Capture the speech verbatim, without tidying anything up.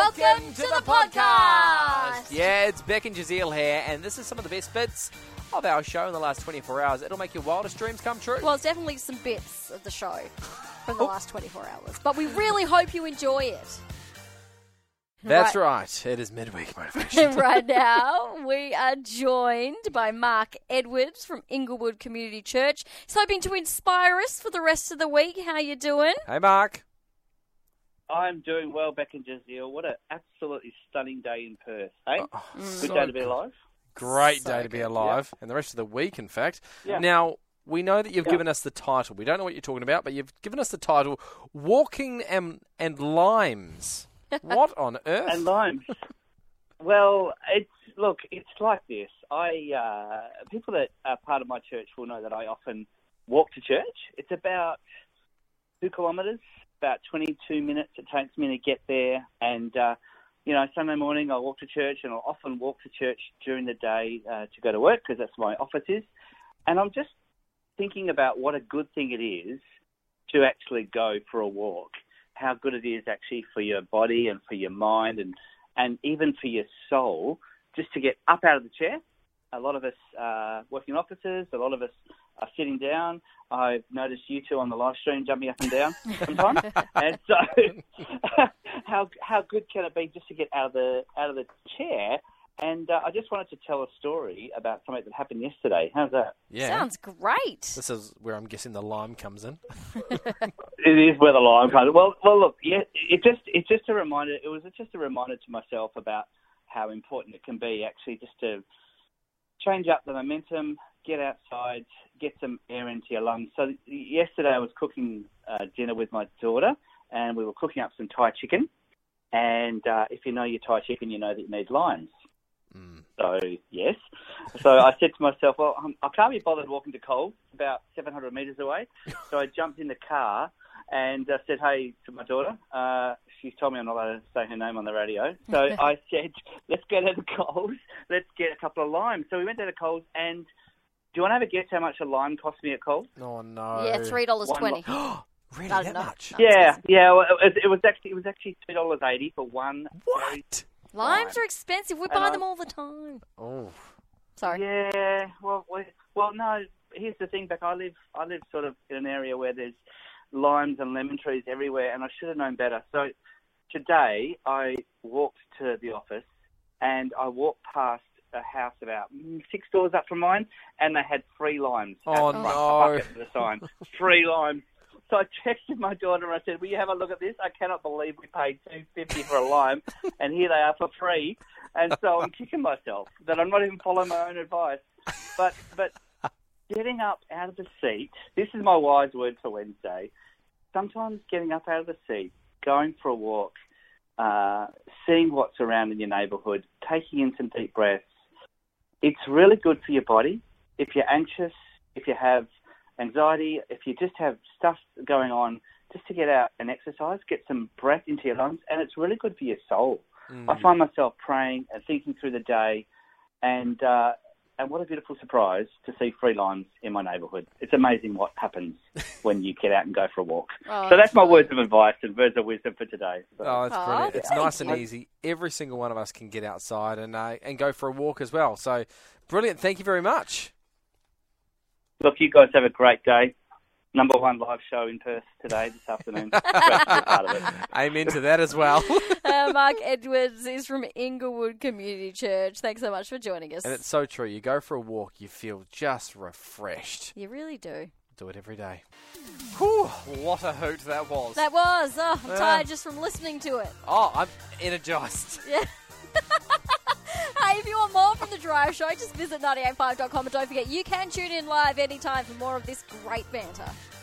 Welcome, Welcome to, to the, the podcast. podcast. Yeah, it's Beck and Jazeel here, and this is some of the best bits of our show in the last twenty-four hours. It'll make your wildest dreams come true. Well, it's definitely some bits of the show from the last twenty-four hours, but we really hope you enjoy it. That's right. right. It is midweek motivation. Right now, we are joined by Mark Edwards from Inglewood Community Church. He's hoping to inspire us for the rest of the week. How you doing? Hey, Mark. I'm doing well, Beck and Jazeel. What an absolutely stunning day in Perth, eh? Oh, good so day to be alive. Great so day to be good. alive, yeah. and the rest of the week, in fact. Yeah. Now, we know that you've yeah. given us the title. We don't know what you're talking about, but you've given us the title, Walking and, and Limes. What on earth? And limes. Well, it's look, it's like this. I uh, people that are part of my church will know that I often walk to church. It's about two kilometres, about twenty-two minutes it takes me to get there. And, uh, you know, Sunday morning I walk to church, and I'll often walk to church during the day uh, to go to work because that's where my office is. And I'm just thinking about what a good thing it is to actually go for a walk. How good it is actually for your body and for your mind and, and even for your soul just to get up out of the chair. A lot of us uh, work in offices, a lot of us are sitting down. I've noticed you two on the live stream jumping up and down sometimes. And so how how good can it be just to get out of the out of the chair? And uh, I just wanted to tell a story about something that happened yesterday. How's that? Yeah. Sounds great. This is where I'm guessing the lime comes in. It is where the lime comes. Well, well, look, yeah, it just it's just a reminder. It was just a reminder to myself about how important it can be actually just to change up the momentum, get outside, get some air into your lungs. So yesterday I was cooking uh, dinner with my daughter, and we were cooking up some Thai chicken. And uh, if you know your Thai chicken, you know that you need limes. Mm. So, yes. So I said to myself, well, I can't be bothered walking to Coles, about seven hundred metres away. So I jumped in the car and uh, said, hey, to my daughter. Uh, she's told me I'm not allowed to say her name on the radio. So I said, let's go to the Coles. Let's get a couple of limes. So we went to the Coles, and do you want to have a guess how much a lime cost me at Coles? Oh, no. Yeah, three dollars twenty. Really, No, that no, much? no. Yeah, yeah. Well, it, it was actually it was actually two dollars eighty for one. What? Limes are expensive. We And buy I- them all the time. Oh. Sorry. Yeah, well, we, well, no. Here's the thing, Beck. I live, I live sort of in an area where there's limes and lemon trees everywhere, and I should have known better. So today I walked to the office, and I walked past a house about mm, six doors up from mine, and they had free limes. Oh, out the front, no. a bucket with a sign, free limes. So I texted my daughter and I said, will you have a look at this? I cannot believe we paid two dollars fifty for a lime, and here they are for free. And so I'm kicking myself that I'm not even following my own advice. But but getting up out of the seat, this is my wise word for Wednesday. Sometimes getting up out of the seat, going for a walk, uh, seeing what's around in your neighbourhood, taking in some deep breaths, it's really good for your body. If you're anxious, if you have anxiety, if you just have stuff going on, just to get out and exercise, get some breath into your lungs, and it's really good for your soul. Mm. I find myself praying and thinking through the day, and uh, and what a beautiful surprise to see free limes in my neighbourhood. It's amazing what happens when you get out and go for a walk. Oh, so that's my words of advice and words of wisdom for today. So. Oh, that's Oh, brilliant. It's thank nice and you. easy. Every single one of us can get outside and uh, and go for a walk as well. So, brilliant. Thank you very much. Look, you guys have a great day. Number one live show in Perth today, this afternoon. Great to be part of it. Amen to that as well. Uh, Mark Edwards is from Inglewood Community Church. Thanks so much for joining us. And it's so true. You go for a walk, you feel just refreshed. You really do. Do it every day. Whew, what a hoot that was. That was. Oh, I'm Yeah. tired just from listening to it. Oh, I'm energised. Yeah. Hey, if you want more from The Drive Show, just visit ninety eight point five dot com, and don't forget you can tune in live anytime for more of this great banter.